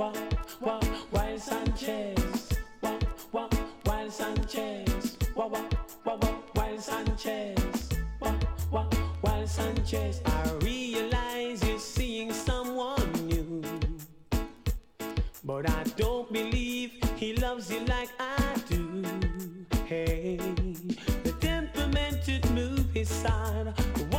Wild Sanchez, Wild Sanchez, Wild Sanchez, Wild Sanchez. I realize you're seeing someone new, but I don't believe he loves you like I do. Hey, the temperament to move his side.